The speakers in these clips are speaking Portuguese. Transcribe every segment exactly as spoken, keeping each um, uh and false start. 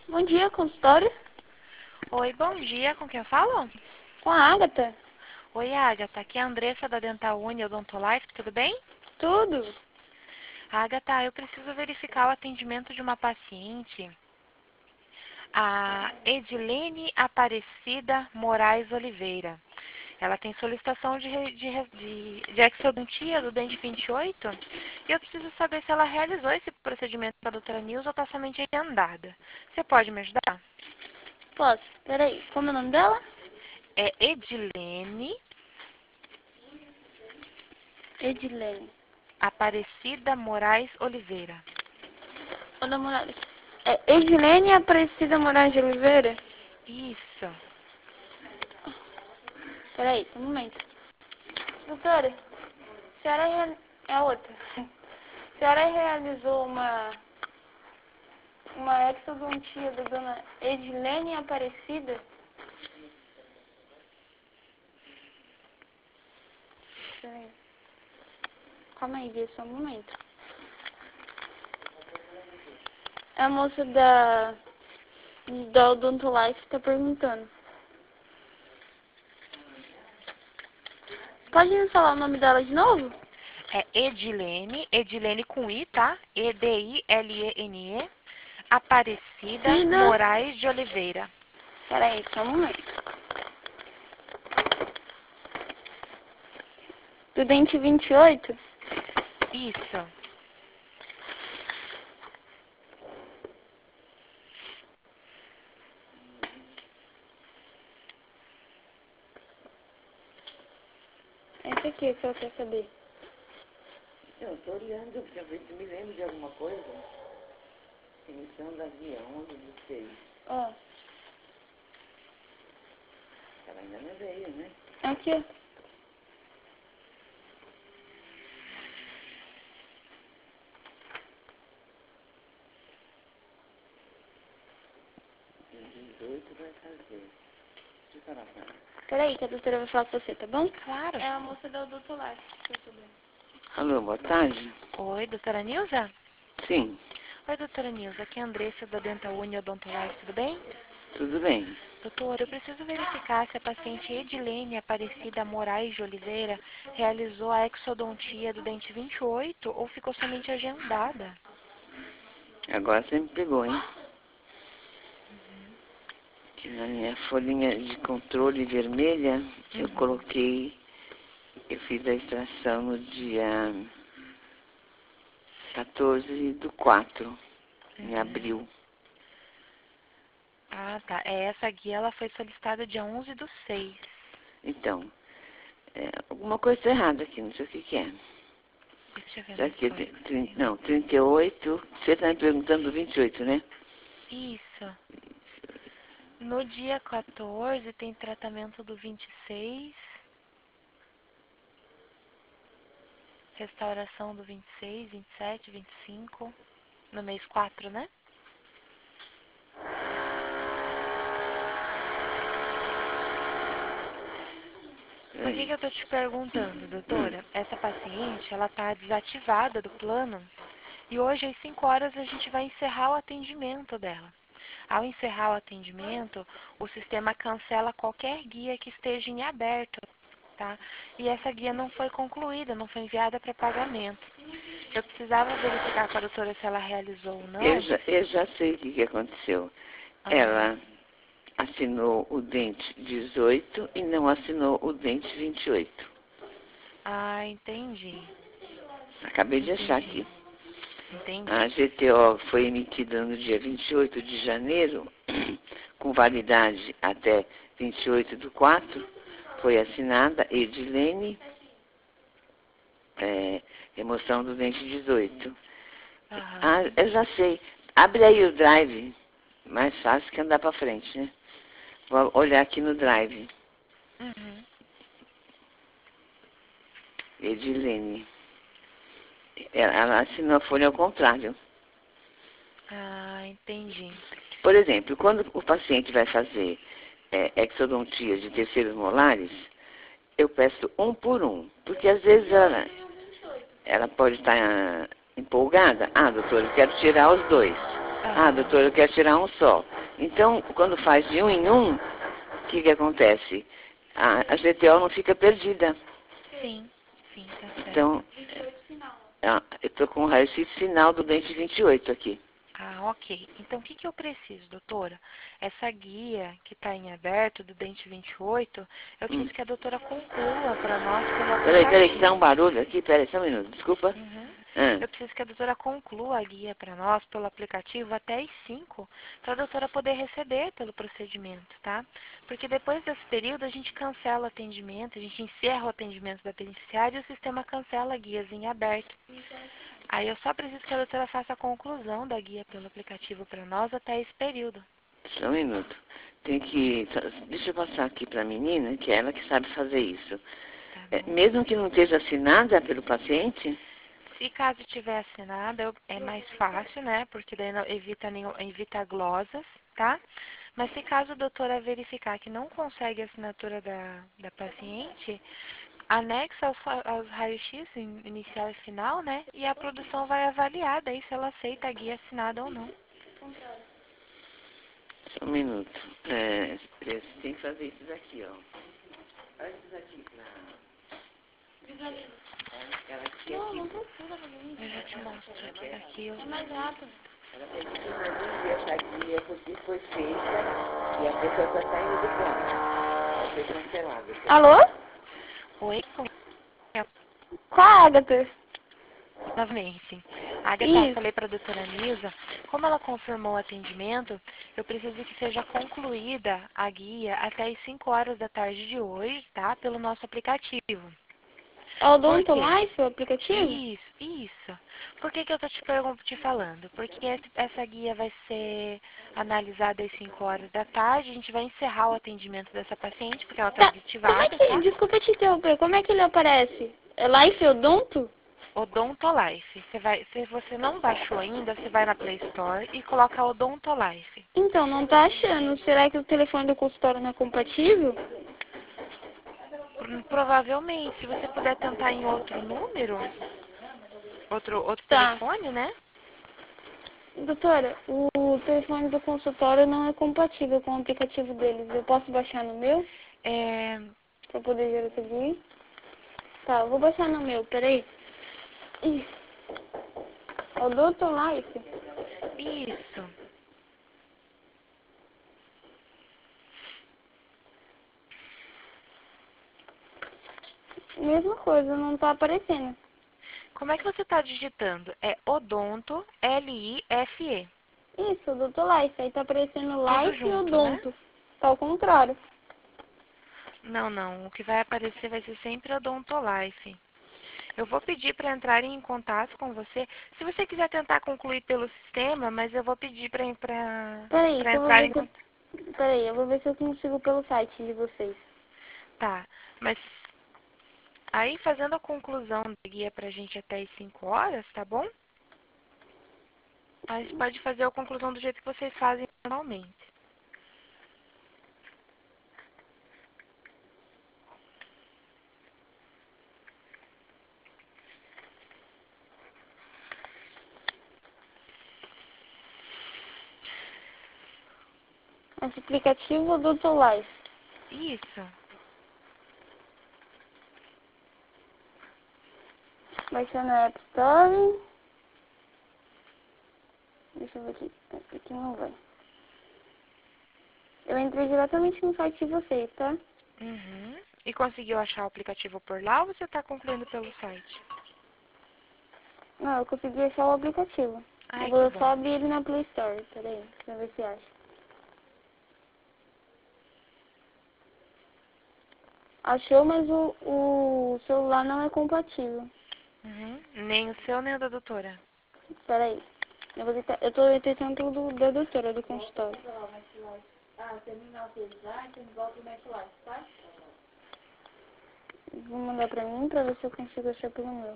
Bom dia, consultório. Oi, bom dia. Com quem eu falo? Com a Agatha. Oi, Agatha. Aqui é a Andressa da Dental Uni Odontolife. Tudo bem? Tudo. Agatha, eu preciso verificar o atendimento de uma paciente, a Edilene Aparecida Moraes Oliveira. Ela tem solicitação de, re- de, re- de, de exodontia do dente vinte e oito e eu preciso saber se ela realizou esse procedimento com a doutora Nilza ou está somente andada. Você pode me ajudar? Posso? Peraí, como é o nome dela? É Edilene Edilene. Aparecida Moraes Oliveira. Ô, namorada. É Edilene Aparecida Moraes de Oliveira? Isso. Peraí, só um momento. Doutora, a senhora rea- é a outra. A senhora realizou uma, uma exodontia da dona Edilene Aparecida? Peraí. Calma aí, Bia, só um momento. A moça da, da Odontolife tá perguntando. Pode me falar o nome dela de novo? É Edilene, Edilene com I, tá? E D I L E N E, Aparecida Cida. Moraes de Oliveira. Peraí, só um momento. Do dente vinte e oito? Isso. Esse aqui que eu quero saber. Eu estou olhando para ver se me lembro de alguma coisa. Emissão da via onze do seis. Ó, Ela ainda não veio, né? aqui, ó. Dia dezoito vai fazer. Deixa eu falar com ela. Peraí que a doutora vai falar com você, tá bom? Claro. É a moça da Odontolife que eu saber. Alô, boa tarde? Oi, doutora Nilza? Sim, Oi, doutora Nilza. Aqui é a Andressa da Dental Uni Odontolife. Tudo bem? tudo bem. Doutora, eu preciso verificar se a paciente Edilene Aparecida Moraes de Oliveira realizou a exodontia do dente vinte e oito ou ficou somente agendada. Agora você me pegou, hein? Que na minha folhinha de controle vermelha, eu Uhum. coloquei, eu fiz a extração no dia quatorze do quatro, em Uhum. abril. Ah, tá. É, essa guia ela foi solicitada dia onze do seis. Então, é, alguma coisa está errada aqui, não sei o que, que é. Deixa eu ver Isso no aqui, é histórico. tri- tri- não, trinta e oito. Você está me perguntando do vinte e oito, né? Isso. No dia quatorze tem tratamento do vinte e seis. Restauração do vinte e seis, vinte e sete, vinte e cinco. No mês quatro, né? Por que Peraí. que eu tô te perguntando, Hum, doutora? Essa paciente, ela tá desativada do plano e hoje às cinco horas a gente vai encerrar o atendimento dela. Ao encerrar o atendimento, o sistema cancela qualquer guia que esteja em aberto, tá? E essa guia não foi concluída, não foi enviada para pagamento. Eu precisava verificar com a doutora se ela realizou ou eu, não. já, eu já sei o que, que aconteceu. Ah, Ela assinou o dente dezoito e não assinou o dente vinte e oito. ah, entendi. Acabei de achar Entendi. aqui. A Entendi. G T O foi emitida no dia vinte e oito de janeiro, com validade até vinte e oito do quatro. Foi assinada Edilene, é, remoção do dente dezoito. Ah, Aham. eu já sei. Abre aí o drive. Mais fácil que andar para frente, né? Vou olhar aqui no drive. Uhum. Edilene. Ela, ela assinou a folha ao contrário. Ah, entendi. Por exemplo, quando o paciente vai fazer é, exodontia de terceiros molares, eu peço um por um. Porque às vezes ela, ela pode estar ah, empolgada. Ah, doutor, eu quero tirar os dois. Ah, Aham. doutor, eu quero tirar um só. Então, quando faz de um em um, o que, que acontece? A, a G T O não fica perdida. Sim, sim, tá certo. Então, ah, eu estou com o raio-x final do dente vinte e oito aqui. Ah, ok. Então, o que, que eu preciso, doutora? Essa guia que está em aberto do dente vinte e oito, eu preciso Hum. que a doutora conclua para nós pelo Peraí, peraí, que aplicativo. tá um barulho aqui. Peraí, só um minuto, desculpa. Uhum. Ah, Eu preciso que a doutora conclua a guia para nós pelo aplicativo até às cinco, para a doutora poder receber pelo procedimento, tá? Porque depois desse período a gente cancela o atendimento, a gente encerra o atendimento da beneficiária e o sistema cancela a guias em aberto. Aí eu só preciso que a doutora faça a conclusão da guia pelo aplicativo para nós até esse período. só um minuto. Tem que. Deixa eu passar aqui para a menina, que é ela que sabe fazer isso. Tá É, bom? mesmo que não esteja assinada pelo paciente? Se caso tiver assinada, eu- é mais fácil, né? Porque daí não evita, nenhum, evita glosas, tá? Mas se caso a doutora verificar que não consegue a assinatura da, da paciente, anexa aos, fa- aos raios-x in- inicial e final, né? E a produção vai avaliar daí se ela aceita a guia assinada ou não. Só um minuto. É, você tem que fazer isso daqui, ó. Olha isso daqui pra. Ela quer Não, que. não precisa fazer isso. Eu já te mostro. Aqui eu... É mais rápido. Ela quer que finalize essa guia porque foi feita e a pessoa está saindo do plano. Vai ser cancelada. Alô? Oi, Qual a Agatha? novamente. A Agatha, eu Isso. falei para a doutora Nilza, como ela confirmou o atendimento, eu preciso que seja concluída a guia até as cinco horas da tarde de hoje, tá? Pelo nosso aplicativo. É o Por Odonto quê? Life, o aplicativo? Isso, isso. Por que, que eu tô te, pergun- te falando? Porque esse- essa guia vai ser analisada às cinco horas da tarde, a gente vai encerrar o atendimento dessa paciente, porque ela está Tá, como é aditivada, que, tá? desculpa te interromper, como é que ele aparece? É Life Odonto? Odontolife. Você vai, se você não baixou ainda, você vai na Play Store e coloca Odontolife. Então, não tá achando. Será que o telefone do consultório não é compatível? Pro- Provavelmente, se você puder tentar em outro número, outro, outro Tá. telefone, né? Doutora, o telefone do consultório não é compatível com o aplicativo deles. Eu posso baixar no meu É, pra poder ver essa guia? Tá, eu vou baixar no meu, peraí. Ih, Odonto Life? isso. Mesma coisa, não tá aparecendo. Como é que você está digitando? É Odonto, L I F E. Isso, Odonto Life. Aí tá aparecendo Tudo Life e junto, né? Odonto. Tá ao contrário. Não, não. O que vai aparecer vai ser sempre Odontolife. Eu vou pedir para entrarem em contato com você. Se você quiser tentar concluir pelo sistema, mas eu vou pedir para Peraí, que eu vou entrar ver em se eu... contato. Peraí, eu vou ver se eu consigo pelo site de vocês. Tá, mas aí fazendo a conclusão da guia pra gente até as cinco horas, tá bom? Aí você pode fazer a conclusão do jeito que vocês fazem normalmente. Esse aplicativo Odonto Life. Isso. Baixando na App Store. Deixa eu ver aqui. Esse aqui não vai. Eu entrei diretamente no site de vocês, tá? Uhum. E conseguiu achar o aplicativo por lá ou você está concluindo pelo site? Não, eu consegui achar o aplicativo. Eu Ai, que vou bom. só abrir ele na Play Store. Peraí, pra ver se acha. Achou, mas o, o celular não é compatível. Uhum. Nem o seu, nem o da doutora. Peraí. Eu, vou tentar, eu tô tentando do, da doutora do consultório. Vou mandar pra mim pra ver se eu consigo achar pelo meu.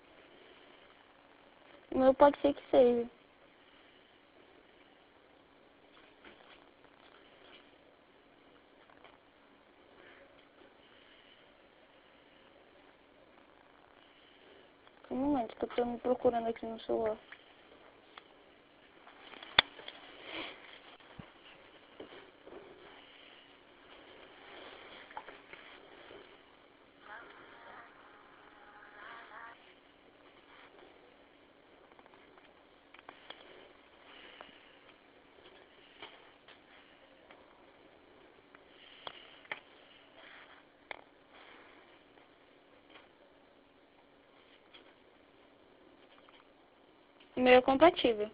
O meu pode ser que seja. Um momento que eu tô me procurando aqui no celular. meu é compatível.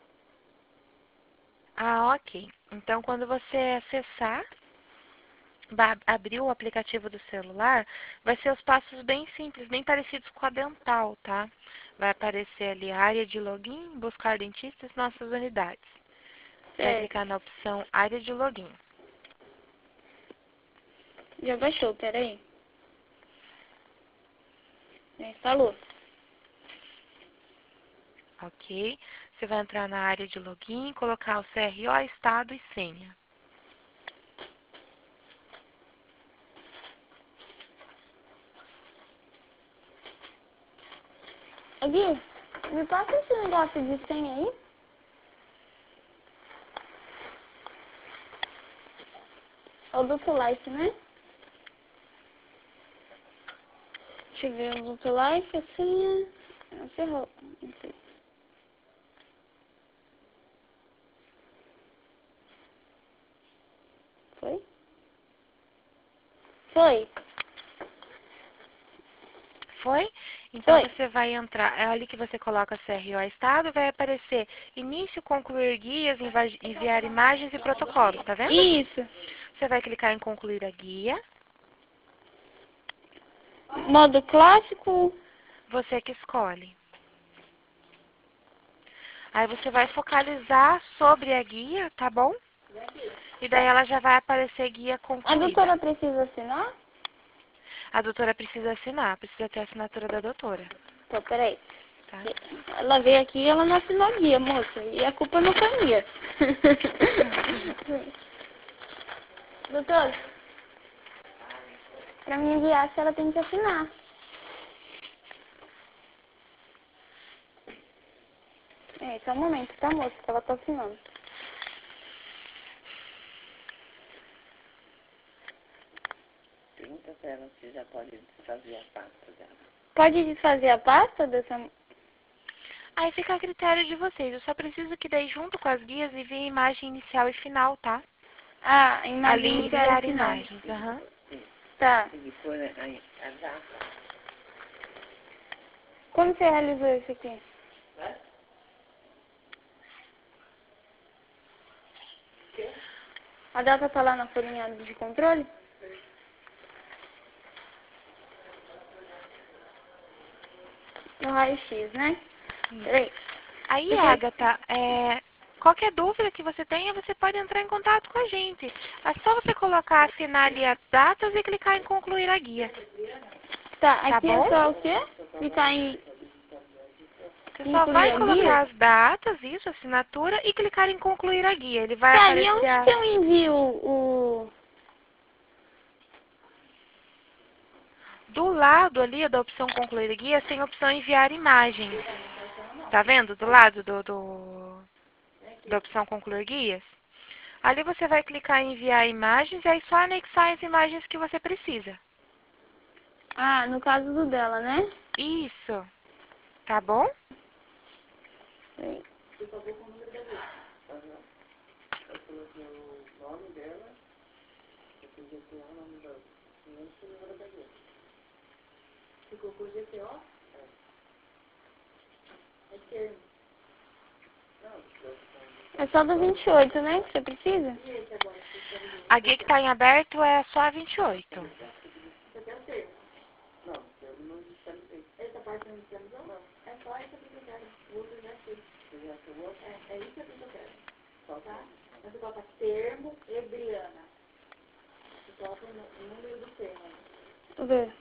Ah, ok. Então, quando você acessar, ba- abrir o aplicativo do celular, vai ser os passos bem simples, bem parecidos com a dental, tá? Vai aparecer ali a área de login, buscar dentistas, nossas unidades. Você vai Certo. clicar na opção área de login. Já baixou, peraí. Já instalou. Ok? Você vai entrar na área de login, colocar o C R O, estado e senha. Ô, Gui, me passa esse negócio de senha aí. É o Duplo Life, né? Deixa eu ver o Duplo Life, a senha. Ah, ferrou. Não sei. Foi? Foi. Foi? Então Foi. você vai entrar, é ali que você coloca C R O estado, vai aparecer início, concluir guias, enva- enviar imagens e protocolos, tá vendo? Isso. Você vai clicar em concluir a guia, Modo clássico. você que escolhe. Aí você vai focalizar sobre a guia, tá bom? E daí ela já vai aparecer guia A concluída. doutora precisa assinar? A doutora precisa assinar, precisa ter a assinatura da doutora, Então, peraí. tá? Ela veio aqui e ela não assinou a guia, moça. E a culpa não foi minha. Doutor, pra mim guiar, a senhora tem que assinar. É, só um momento, tá, moça? Que ela tá assinando. Pergunta pra ela se já pode desfazer a pasta dela. Pode desfazer a pasta dessa... Aí fica a critério de vocês. Eu só preciso que daí junto com as guias envie a imagem inicial e final, tá? Ah, Ali imagem inicial enviar e final. imagens, aham. Tá. Tem que pôr a, a, a data. Como você realizou isso aqui? Né? A data tá lá na folhinha de controle? No raio-x, né? Peraí. Aí, Porque... Agatha, é, qualquer dúvida que você tenha, você pode entrar em contato com a gente. É só você colocar, assinar ali as datas e clicar em concluir a guia. Tá, Tá aqui bom? é só o quê? Clicar em Você só incluir vai a colocar guia? as datas, isso, assinatura, e clicar em concluir a guia. Ele vai Tá, e aparecer onde a... que eu envio o... Do lado ali da opção concluir a guia, tem a opção enviar imagens. Tá vendo? Do lado do, do, da opção concluir guias. Ali você vai clicar em enviar imagens e aí só anexar as imagens que você precisa. Ah, no caso do dela, né? Isso. Tá bom? Peraí. Eu coloquei o nome dela, eu fiz aqui o nome do cliente e o número da guia. Ficou com o G P O? É. É termo. Não, É só do vinte e oito, né? Que você precisa? A guia que está em aberto é só a vinte e oito. você quer o termo? Não, eu não digitalizei. Essa parte não digitalizou? Não. É só essa que eu quero. O outro já fez. Você já pegou? É, é isso que eu quero. Só tá? Mas você coloca termo Ebriana. Você coloca o número do termo. Deixa eu ver.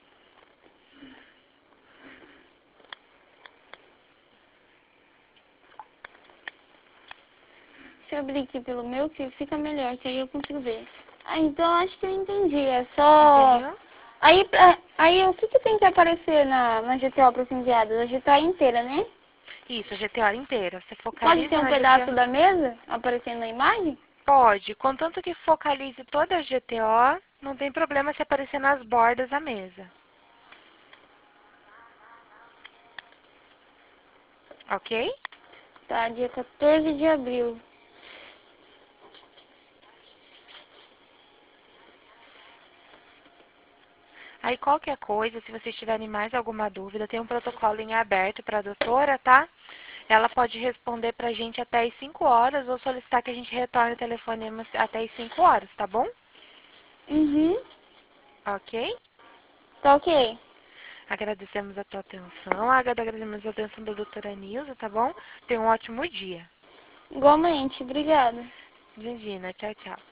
Deixa eu abrir aqui pelo meu, que fica melhor, que aí eu consigo ver. Ah, então acho que eu entendi. É só... Entendeu? Aí, pra- aí o que, que tem que aparecer na, na G T O para ser enviado? A G T O inteira, né? Isso, a G T O inteira. Você Pode focaliza ter um na pedaço G T O. da mesa aparecendo na imagem? Pode. Contanto que focalize toda a G T O, não tem problema se aparecer nas bordas da mesa. Ok? Tá, dia quatorze de abril. Aí qualquer coisa, se vocês tiverem mais alguma dúvida, tem um protocolo em aberto para a doutora, tá? Ela pode responder pra gente até as cinco horas ou solicitar que a gente retorne o telefonema até as cinco horas, tá bom? Uhum. Ok? Tá ok. Agradecemos a tua atenção, agradecemos a atenção da doutora Nilza, tá bom? Tenha um ótimo dia. Igualmente. Obrigada. Gingina, tchau, tchau.